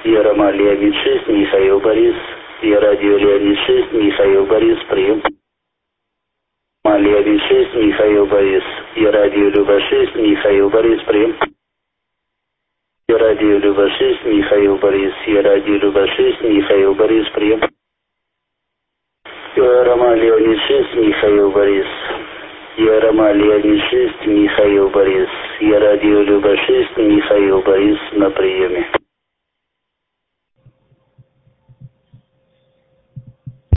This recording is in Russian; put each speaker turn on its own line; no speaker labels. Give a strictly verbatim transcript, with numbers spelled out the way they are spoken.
Я Роман Леонид шесть, Михаил Борис. Я радио Леонид шесть, Михаил Борис, прием. Роман Леонид шесть, Михаил Борис. Я радио Люба шесть, Михаил Борис, прием. Я радио Люба шесть, Михаил Борис. Я радио Люба шесть, Михаил Борис, прием. Я Роман Леонид шесть, Михаил Борис. Я Роман Леонид шесть, Михаил Борис. Я радио Люба шесть, Михаил Борис, на приеме.